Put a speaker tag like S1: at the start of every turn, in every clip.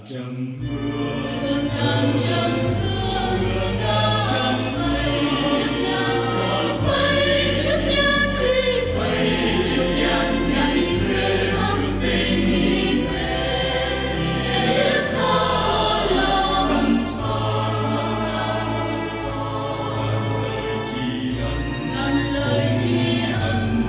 S1: trầm hương chấp nhận huy chấp nhận ngày về thăm tình ý về em thọ lòng ngàn lời tri ân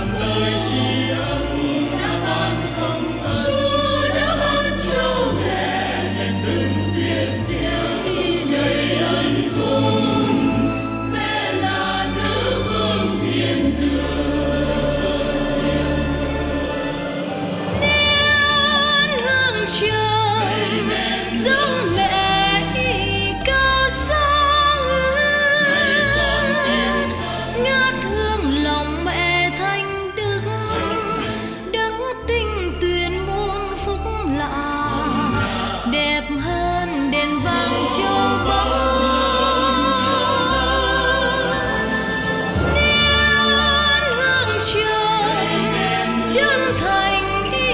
S1: đã vang không Chúa đã ban cho mẹ từng tuyệt diệu ý đầy ân phúc mẹ là nữ vương thiên trời dâng mẹ cao sang ngát hương lòng mẹ thanh đức đấng tinh tuyền muôn phúc lạ đẹp hơn đèn vàng châu báu nén hương trời chân thành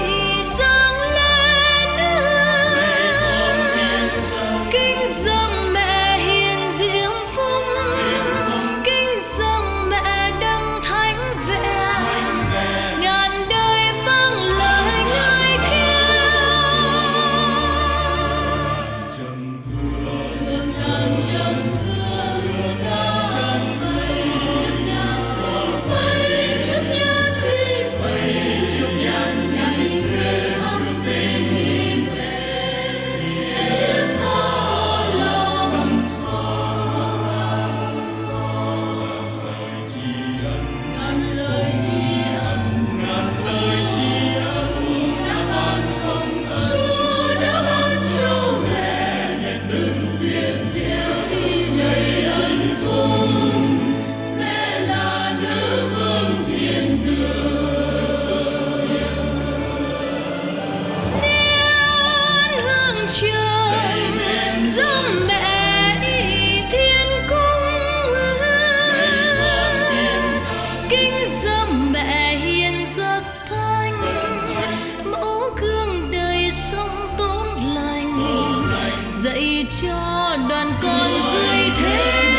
S1: dâng mẹ thiên cung kính dâng mẹ hiền rất thanh mẫu gương đời sống tốt lành dạy cho đoàn con dưới thế